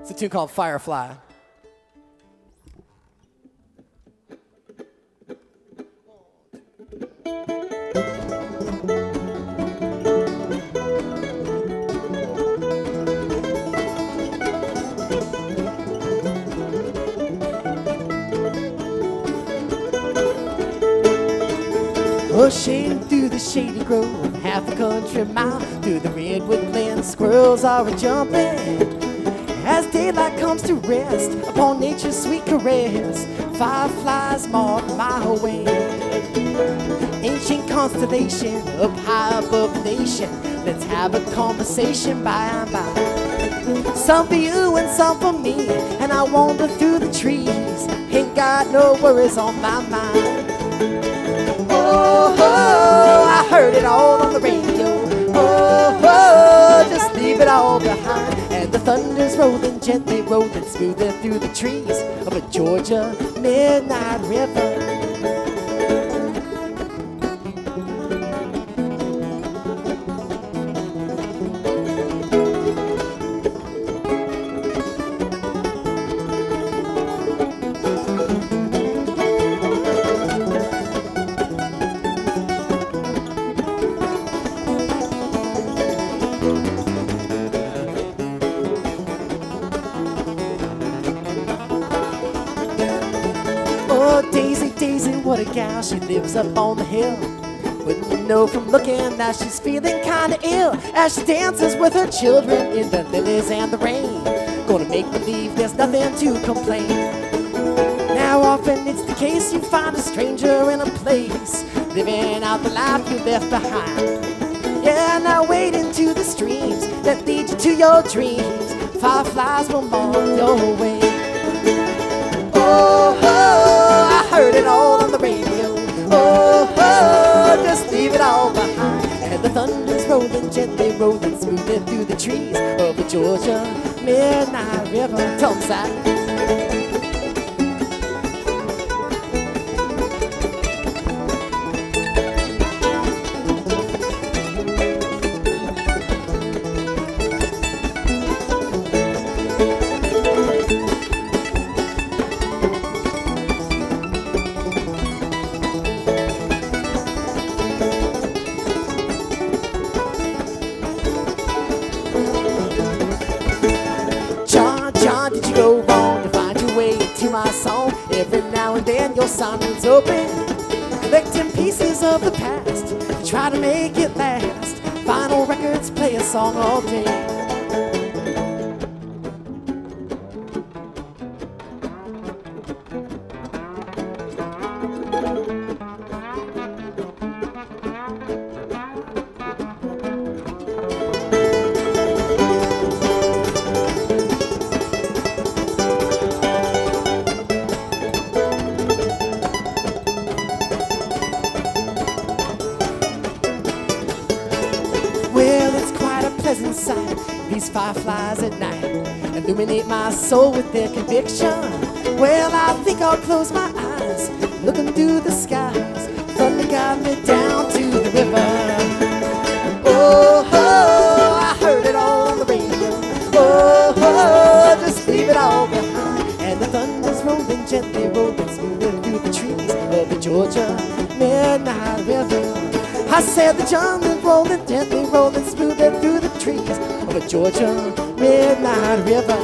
It's a tune called Firefly. Pushing through the shady grove, half a country mile, through the redwood glen, squirrels are a-jumping. As daylight comes to rest upon nature's sweet caress, fireflies mark my way. Ancient constellation up high above the nation, let's have a conversation by and by. Some for you and some for me, and I wander through the trees, ain't got no worries on my mind. Oh, oh, I heard it all on the radio. Oh, oh, just leave it all behind. And the thunder's rolling gently, rolling smoothly through the trees of a Georgia midnight river. What a gal, she lives up on the hill. Wouldn't you know from looking that she's feeling kinda ill, as she dances with her children in the lilies and the rain. Gonna make believe there's nothing to complain. Now often it's the case, you find a stranger in a place, living out the life you left behind. Yeah, now wade into the streams that lead you to your dreams. Fireflies will mark your way. Oh, oh, I heard it all on the radio. Oh, oh, just leave it all behind. And the thunder's rolling gently, rolling smoothly through the trees of the Georgia midnight river. Tell 'em, Zach. Every now and then your simon's open, collecting pieces of the past, try to make it last. Vinyl records play a song all day. These fireflies at night illuminate my soul with their conviction. Well, I think I'll close my eyes, looking through the skies. Thunder got me down to the river. Oh, oh, I heard it all on the radio. Oh, oh, just leave it all behind. And the thunder's rolling gently, rolling smoothly through the trees of the Georgia midnight river. I said the jungle's rolling gently, rolling smoothly through the trees of a Georgia midnight river.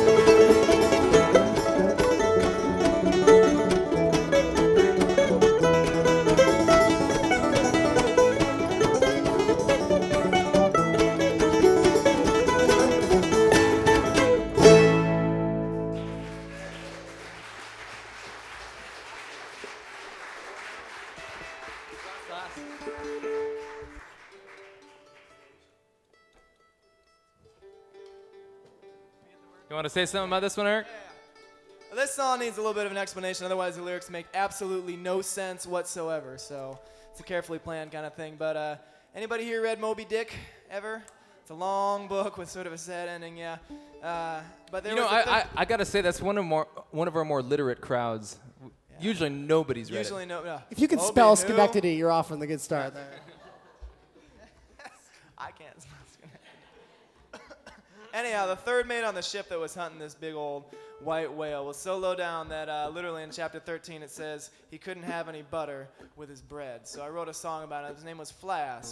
You want to say something about this one, Eric? Yeah. This song needs a little bit of an explanation, otherwise the lyrics make absolutely no sense whatsoever. So it's a carefully planned kind of thing. But anybody here read Moby Dick ever? It's a long book with sort of a sad ending, yeah. But there I gotta say that's one of our more literate crowds. Yeah. Usually nobody's read it. No. If you can spell Schenectady, you're off on the good start there. I can't spell Anyhow, the third mate on the ship that was hunting this big old white whale was so low down that literally in chapter 13 it says he couldn't have any butter with his bread. So I wrote a song about it. His name was Flask.